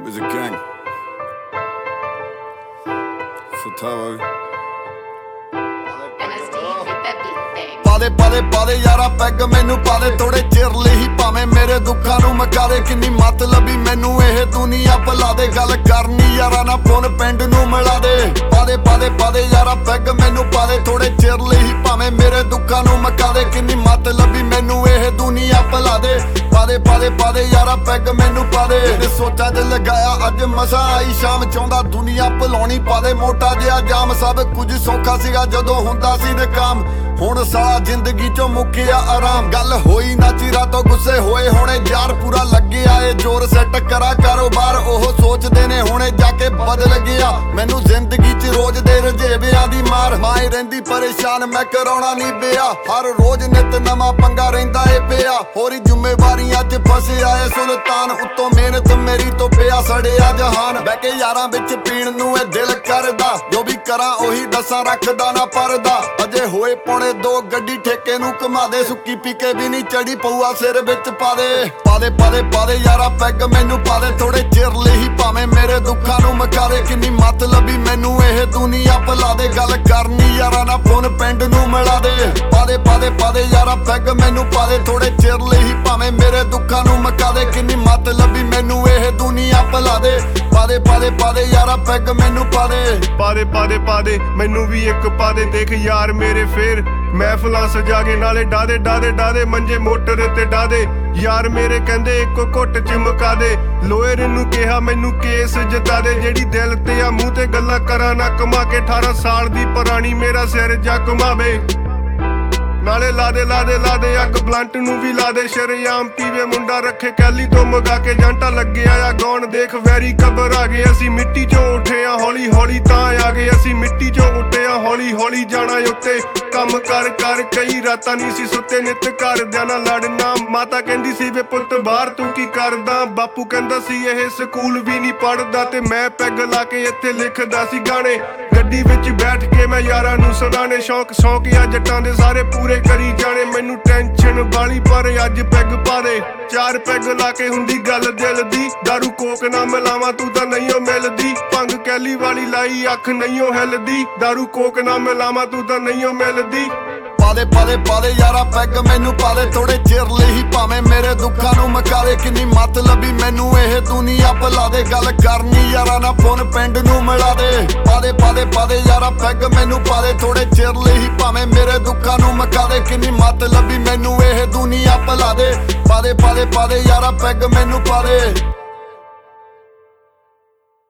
is a gang. Satawa. ਪਾਦੇ ਯਾਰਾ peg ਮੈਨੂੰ ਪਾਦੇ ਥੋੜੇ ਚਿਰ ਲਈ ਹੀ ਭਾਵੇਂ ਮੇਰੇ ਦੁੱਖਾਂ ਨੂੰ ਮਕਾ ਦੇ ਕਿੰਨੀ ਮਤਲਬੀ ਮੈਨੂੰ ਇਹ ਦੁਨੀਆ ਭੁਲਾ ਦੇ ਗੱਲ ਕਰਨੀ ਯਾਰਾ ਨਾ ਫੋਨ ਪਿੰਡ ਨੂੰ ਮਿਲਾ ਦੇ ਪਾਦੇ ਯਾਰਾ ਪੈਗ ਮੈਨੂੰ ਪਾਦੇ ਥੋੜੇ ਚਿਰ ਲਈ ਹੀ ਭਾਵੇਂ ਮੇਰੇ ਦੁੱਖਾਂ ਨੂੰ ਮਕਾ ਦੇ ਕਿੰਨੀ ਮਤਲਬੀ ਮੈਨੂੰ ਇਹ ਦੁਨੀਆ ਭੁਲਾ ਦੇ ਪਾਦੇ ਯਾਰਾ ਪੈਗ ਮੈਨੂੰ ਪਾਦੇ ਇਹਨੇ ਸੋਚਾਂ 'ਚ ਲਗਾਇਆ ਅੱਜ ਮਸਾਂ ਆਈ ਸ਼ਾਮ ਚਾਹੁੰਦਾ ਦੁਨੀਆ ਭੁਲਾਉਣੀ ਪਾਦੇ ਮੋਟਾ ਜਿਹਾ ਜਾਮ ਸਭ ਕੁਝ ਸੌਖਾ ਸੀਗਾ ਜਦੋਂ ਹੁੰਦਾ ਸੀ ਨਕਾਮ ਹੁਣ ਸਾਲਾ ਜ਼ਿੰਦਗੀ ਚੋਂ ਮੁੱਕਿਆ ਆਰਾਮ ਗੱਲ ਹੋਈ ਨਾ ਚਿਰਾਂ ਤੋਂ ਗੁੱਸੇ ਹੋਏ ਹੁਣੇ ਯਾਰ ਪੂਰਾ ਲੱਗਿਆ ਏ ਜ਼ੋਰ ਸੈੱਟ ਕਰਾ ਕਾਰੋਬਾਰ ਉਹ ਸੋਚਦੇ ਨੇ ਹੁਣੇ ਜਾ ਕੇ ਬਦਲ ਗਿਆ ਮੈਨੂੰ ਜ਼ਿੰਦਗੀ 'ਚ ਰੋਜ਼ ਦੇ ਰਜੇਵਿਆਂ ਦੀ ਮਾਰ ਮਾਏ ਰਹਿੰਦੀ ਪਰੇਸ਼ਾਨ ਮੈਂ ਕਰਾਉਣਾ ਨਹੀਂ ਪਿਆ ਹਰ ਰੋਜ਼ ਨਿਤ ਨਵਾਂ ਪੰਗਾ ਰਹਿੰਦਾ ਏ ਪਿਆ ਹੋਰੀ ਜ਼ਿੰਮੇਵਾਰੀਆਂ 'ਚ ਫਸਿਆ ਏ ਸੁਲਤਾਨ ਉੱਤੋਂ ਮਿਹਨਤ ਮੇਰੀ ਤੋਂ ਪਿਆ ਸੜਿਆ ਜਹਾਨ ਬਹਿ ਕੇ ਯਾਰਾਂ ਵਿੱਚ ਪੀਣ ਨੂੰ ਇਹ ਦਿਲ ਕਰਦਾ ਜੋ ਵੀ ਕਰਾਂ ਉਹੀ ਦੱਸਾਂ ਰੱਖਦਾ ਨਾ ਪਰਦਾ ਅਜੇ ਹੋਏ ਪੌਣੇ ਦੋ ਗੱਡੀ ਠੇਕੇ ਨੂੰ ਘੁਮਾ ਦੇ ਸੁੱਕੀ ਪੀ ਕੇ ਵੀ ਨਹੀਂ ਚੜੀ ਪਊਆ ਸਿਰ ਵਿੱਚ ਪਾਦੇ ਯਾਰਾ ਪੈਗ ਮੈਨੂੰ ਪਾਦੇ ਥੋੜੇ ਚਿਰ ਲਈ ਹੀ ਭਾਵੇਂ ਮੇਰੇ ਦੁੱਖਾਂ ਨੂੰ ਮਕਾ ਦੇ ਕਿੰਨੀ ਮਤਲਬੀ ਮੈਨੂੰ ਇਹ ਦੁਨੀਆ ਭੁਲਾ ਦੇ ਗੱਲ ਕਰਨੀ ਯਾਰਾ ਨਾ ਫੋਨ ਪਿੰਡ ਨੂੰ ਮਿਲਾ ਦੇ ਪਾਦੇ ਯਾਰਾ ਪੈਗ ਮੈਨੂੰ ਪਾਦੇ ਥੋੜੇ ਚਿਰ ਲਈ ਹੀ ਭਾਵੇਂ ਮੇਰੇ ਦੁੱਖਾਂ ਨੂੰ ਮਕਾ ਦੇ ਕਿੰਨੀ ਮਤਲਬੀ ਮੈਨੂੰ ਇਹ ਦੁਨੀਆ ਭੁਲਾ ਦੇ ਪਾਦੇ ਯਾਰਾ ਪੈਗ ਮੈਨੂੰ ਪਾਦੇ ਮੈਨੂੰ ਵੀ ਇੱਕ ਪਾਦੇ ਦੇਖ ਯਾਰ ਮੇਰੇ ਫੇਰ ਮਹਿਫਲਾਂ ਸਜਾ ਕੇ ਨਾਲੇ ਡਾਦੇ ਮੰਜੇ ਮੋਟਰ ਤੇ ਡਾਦੇ ਯਾਰ ਮੇਰੇ ਕਹਿੰਦੇ ਇੱਕੋ ਘੁੱਟ ਚਮਕਾ ਦੇ ਲੋਇਰ ਨੂੰ ਕਿਹਾ ਮੈਨੂੰ ਕੇਸ ਜਿਤਾ ਦੇ ਜਿਹੜੀ ਦਿਲ ਤੇ ਆ ਮੂੰਹ ਤੇ ਗੱਲਾਂ ਕਰਾਂ ਨਾ ਕਮਾ ਕੇ 18 ਸਾਲ ਦੀ ਪੁਰਾਣੀ ਮੇਰਾ ਸਿਰ ਜਾ ਕਮਾਵੇ ਨਾਲੇ ਲਾਦੇ ਅੱਗ ਬਲੰਟ ਨੂੰ ਵੀ ਲਾਦੇ ਸ਼ਰੇਆਮ ਪੀਵੇ ਮੁੰਡਾ ਰੱਖੇ ਕੈਲੀ ਤੋਂ ਮਗਾ ਕੇ ਜਾਂਟਾ ਲੱਗਿਆ ਆ ਗਾਉਣ ਦੇਖ ਵੈਰੀ ਕਬਰ ਆ ਗਏ ਅਸੀਂ ਮਿੱਟੀ ਚੋਂ ਉੱਠੇ ਆ ਹੌਲੀ ਤਾਂ ਆ ਗਏ ਅਸੀਂ ਮਿੱਟੀ ਚੋਂ ਉੱਠੇ ਆ ਹੌਲੀ ਜਾਣਾ ਉੱਤੇ ਕੰਮ ਕਰ ਕਈ ਰਾਤਾਂ ਨਹੀਂ ਸੀ ਸੁੱਤੇ ਨਿੱਤ ਘਰਦਿਆਂ ਨਾਲ ਲੜਨਾ ਮਾਤਾ ਕਹਿੰਦੀ ਸੀ ਵੇ ਪੁੱਤ ਬਾਹਰ ਤੂੰ ਕੀ ਕਰਦਾ ਬਾਪੂ ਕਹਿੰਦਾ ਸੀ ਇਹ ਸਕੂਲ ਵੀ ਨਹੀਂ ਪੜਦਾ ਤੇ ਮੈਂ ਪੈਗ ਲਾ ਕੇ ਇੱਥੇ ਲਿਖਦਾ ਸੀ ਗਾਣੇ ਗੱਡੀ ਵਿੱਚ ਬੈਠ ਕੇ ਮੈਂ ਯਾਰਾਂ ਨੂੰ ਸੁਣਾਣੇ ਸ਼ੌਕ ਆ ਜੱਟਾਂ ਦੇ ਸਾਰੇ ਪੂਰੇ ਕਰੀ ਜਾਣੇ ਮੈਨੂੰ ਟੈਨਸ਼ਨ ਵਾਲੀ ਪਰ ਅੱਜ ਪੈਗ ਪਾ ਦੇ 4 ਪੈਗ ਲਾ ਕੇ ਹੁੰਦੀ ਗੱਲ ਦਿਲ ਦੀ ਦਾਰੂ ਕੋਕ ਨਾ ਮਿਲਾਵਾਂ ਤੂੰ ਤਾਂ ਨਹੀਂ ਓ ਮਿਲਦੀ ਭੰਗ ਕੈਲੀ ਵਾਲੀ ਲਾਈ ਅੱਖ ਨਹੀਂ ਓ ਹਿਲਦੀ ਦਾਰੂ ਕੋਕ ਨਾ ਮਿਲਾਵਾਂ ਤੂੰ ਤਾਂ ਨਹੀਂ ਓ ਮਿਲਦੀ ਪਾਦੇ ਯਾਰਾ ਪੈਗ ਮੈਨੂੰ ਪਾਦੇ ਥੋੜੇ ਚਿਰ ਲਈ ਹੀ ਭਾਵੇਂ ਮੇਰੇ ਦੁੱਖਾਂ ਨੂੰ ਮਕਾ ਦੇ ਕਿੰਨੀ ਮਤਲਬੀ ਮੈਨੂੰ ਇਹ ਦੁਨੀਆ ਭੁਲਾ ਦੇ ਗੱਲ ਕਰਨੀ ਯਾਰਾ ਨਾ ਫੋਨ ਪਿੰਡ ਨੂੰ ਮਿਲਾ ਦੇ ਪਾਦੇ ਯਾਰਾ ਪੈਗ ਮੈਨੂੰ ਪਾਦੇ ਥੋੜੇ ਚਿਰ ਲਈ ਹੀ ਭਾਵੇਂ ਮੇਰੇ ਦੁੱਖਾਂ ਨੂੰ ਮਕਾ ਦੇ ਕਿੰਨੀ ਮਤਲਬੀ ਮੈਨੂੰ ਇਹ ਦੁਨੀਆ ਭੁਲਾ ਦੇ ਪਾਦੇ ਯਾਰਾ ਪੈਗ ਮੈਨੂੰ ਪਾਦੇ